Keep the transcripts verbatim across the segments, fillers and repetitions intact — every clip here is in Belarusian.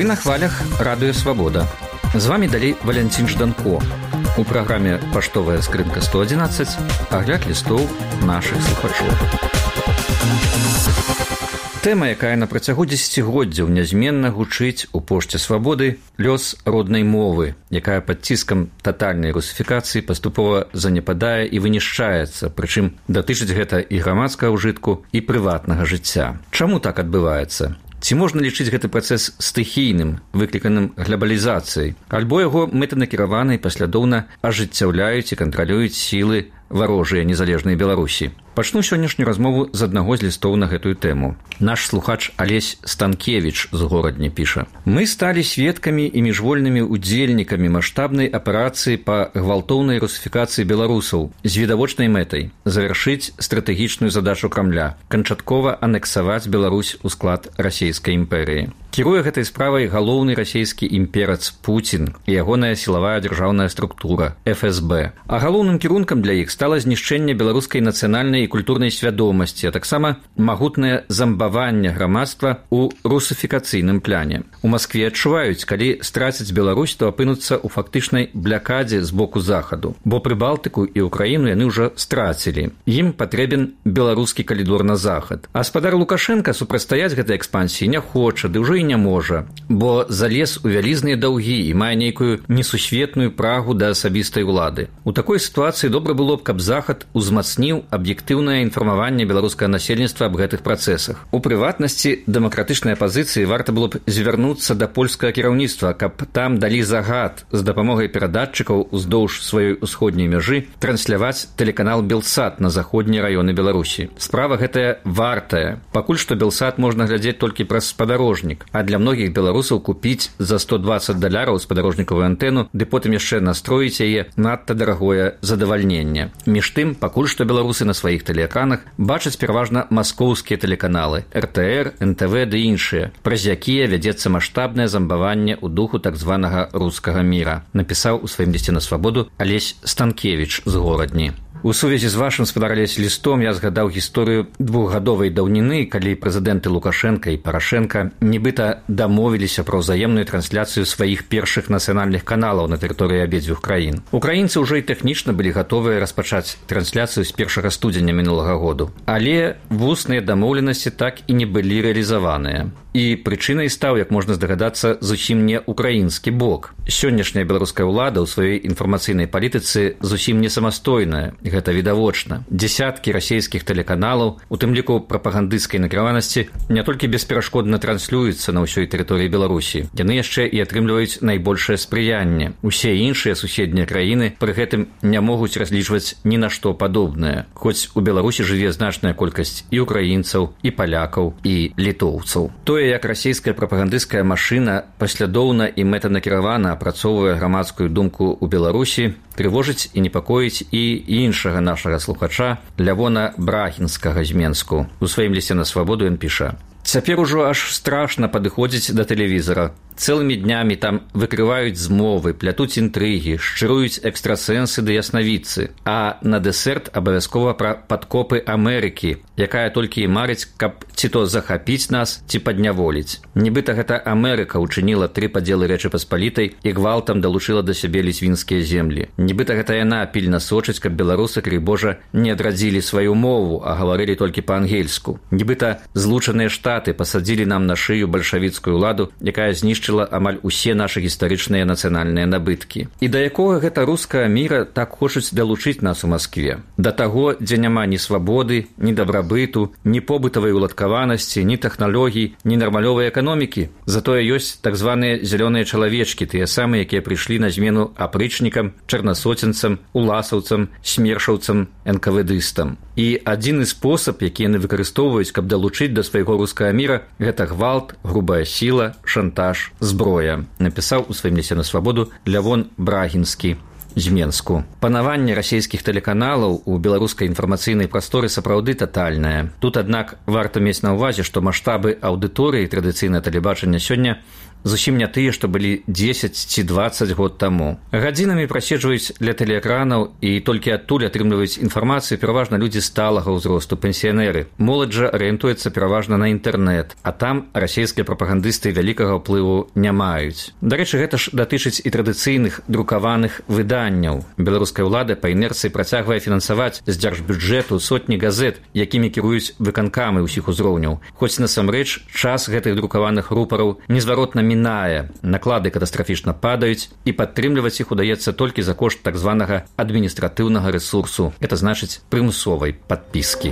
на хвалях радыё Свабода. З вами далей Валянцін Жданко. У праграме «Паштовая скрынка сто адзінаццаць» агляд лістоў нашых слухачоў. Тэма, якая на працягу дзесяцігоддзяў нязменна гучыць у пошце Свабоды, лёс роднай мовы, якая пад ціскам татальнай русіфікацыі паступова занепадае і вынішчаецца, прычым датычыць гэта і грамадскага ўжытку, і прыватнага жыцця. Чаму так адбываецца? Ці можна лічыць гэты працэс стыхійным, выкліканым глабалізацыяй, альбо яго мэтанакіравана і паслядоўна ажыццяўляюць і кантралююць сілы варожыя незалежнай Беларусі? Пачну сённяшнюю размову з аднаго з лістоў на гэтую тэму. Наш слухач Алесь Станкевіч з горадні піша: «Мы сталі сведкамі і міжвольнымі удзельнікамі маштабнай аперацыі па гвалтоўнай русіфікацыі беларусаў з відавочнай мэтай завяршыць стратэгічную задачу Крамля – канчаткова анексаваць Беларусь у склад расійскай імперыі. Кіруе гэтай справай галоўны расійскі імперац Пуцін і ягоная сілавая дзяржаўная структура – эф эс бэ. А галоўным кірункам для іх стала знішчэнне беларускай нацыянальнай і культурнай свядомасці, а таксама магутнае замбаванне грамадства ў русіфікацыйным пляне. У Маскве адчуваюць, калі страцяць Беларусь, то апынуцца ў фактычнай блякадзе з боку захаду, бо Прыбалтыку і Украіну яны ўжо страцілі. Ім патрэбен беларускі калідор на захад. А спадар Лукашенка супрацьстаяць гэтай экспансіі не хоча, ды ўжо і не можа, бо залез у вялізныя даўгі і мае нейкую несусветную прагу да асабістай улады. У такой сітуацыі добра было б, каб захад узмацніў аб'ектыўнае інфармаванне беларускага насельніцтва аб гэтых працэсах. У прыватнасці дэмакратычнай апазіцыі варта было б звярнуцца да польскага кіраўніцтва, каб там далі загад з дапамогай перадатчыкаў уздоўж сваёй усходняй мяжы трансляваць тэлеканал Белсат на заходнія раёны Беларусі. Справа гэтая вартая. Пакуль што Белсат можна глядзець толькі праз спадарожнік, а для многіх беларусаў купіць за сто дваццаць даляраў спадарожнікавую антэну, ды потым яшчэ настроіць яе надта дарагое задавальненне. Між тым, пакуль што беларусы на сваіх тэлеэкранах бачаць пераважна маскоўскія тэлеканалы – эр тэ эр, эн тэ вэ ды іншыя, праз якія вядзецца маштабнае замбаванне ў духу так званага рускага міра, напісаў у сваім лісце на Свабоду Алесь Станкевіч з горадні. У сувязі з вашым, спадар Алесь, лістом я згадаў гісторыю двухгадовай даўніны, калі прэзідэнты Лукашенка і Парашенка нібыта дамовіліся пра ўзаемную трансляцыю сваіх першых нацыянальных каналаў на тэрыторыі абедзвюх краін. Украінцы ўжо і тэхнічна былі гатовыя распачаць трансляцыю з першага студзеня мінулага году, але вусныя дамоўленасці так і не былі рэалізаваныя. І прычынай стаў, як можна здагадацца, зусім не украінскі бок. Сённяшняя беларуская ўлада ў сваёй інфармацыйнай палітыцы зусім не самастойная. Гэта відавочна. Дзясяткі расійскіх тэлеканалаў, у тым ліку прапагандысцкай накіраванасці, не толькі бесперашкодна транслююцца на ўсёй тэрыторыі Беларусі. Яны яшчэ і атрымліваюць найбольшае спрыянне. Усе іншыя суседнія краіны пры гэтым не могуць разлічваць ні на што падобнае. Хоць у Беларусі жыве значная колькасць і украінцаў, і палякаў, і літоўцаў. Тое, як расійская прапагандысцкая машына паслядоўна і мэтанакіравана апрацоўвае грамадскую думку ў Беларусі, трывожыць і непакоіць і іншага нашага слухача Лявона Брагінскага з Менску. У сваім лісце на Свабоду ён піша: «Цяпер ужо аж страшна падыходзіць да тэлевізара. Цэлымі днямі там выкрываюць змовы, плятуць інтрыгі, шчыруюць экстрасэнсы ды яснавідцы, а на дэсерт абавязкова пра падкопы Амерыкі, якая толькі і марыць, каб ці то захапіць нас, ці падняволіць. Нібыта гэта Амерыка ўчыніла тры падзелы Рэчы Паспалітай і гвалтам далучыла да сябе ліцвінскія землі. Нібыта гэта яна пільна сочыць, каб беларусы, крый Божа, не адрадзілі сваю мову, а гаварылі толькі па-ангельску. Нібыта Злучаныя Штаты пасадзілі нам на шыю бальшавіцкую ўладу, якая знішчыла амаль усе нашы гістарычныя нацыянальныя набыткі. І да якога гэта рускага міра так хочуць далучыць нас у Маскве? Да таго, дзе няма ні свабоды, ні дабрабыту, ні побытавай уладкаванасці, ні тэхналогій, ні нармалёвай эканомікі. Затое ёсць так званыя зялёныя чалавечкі, тыя самыя, якія прыйшлі на змену апрычнікам, чарнасоценцам, уласаўцам, смершаўцам, энкавэдыстам. І адзіны спосаб, які яны выкарыстоўваюць, каб далучыць да свайго рускага міра, гэта гвалт, грубая сіла, шантаж, зброя, напісаў у сваім лісце на Свабоду Лявон Брагінскі з Менску. Панаванне расійскіх тэлеканалаў у беларускай інфармацыйнай прасторы сапраўды татальнае. Тут, аднак, варта мець на ўвазе, што маштабы аўдыторыі традыцыйнае тэлебачання сёння зусім не тыя, што былі дзесяць ці дваццаць год таму. Гадзінамі праседжваюць ля тэлеэкранаў і толькі адтуль атрымліваюць інфармацыю пераважна людзі сталага ўзросту, пенсіянеры. Моладзь жа арыентуецца пераважна на інтэрнэт, а там расійскія прапагандысты вялікага ўплыву не маюць. Дарэчы, гэта ж датычыць і традыцыйных друкаваных выданняў. Беларуская ўлада па інерцыі працягвае фінансаваць з дзяржбюджэту сотні газет, якімі кіруюць выканкамы ўсіх узроўняў. Хоць насамрэч час гэтых друкаваных рупараў незваротна мінае, наклады катастрафічна падаюць, і падтрымліваць іх удаецца толькі за кошт так званага адміністратыўнага рэсурсу. Это значыць прымусовай падпіскі.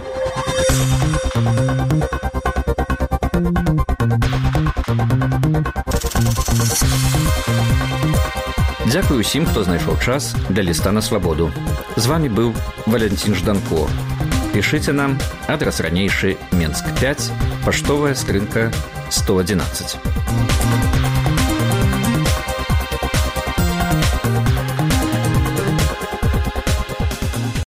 Дзякую ўсім, хто знайшоў час для ліста на свабоду. З вамі быў Валянцін Жданко. Пішыце нам, адрас ранейшы Менск пяць, паштовая скрынка сто адзінаццаць.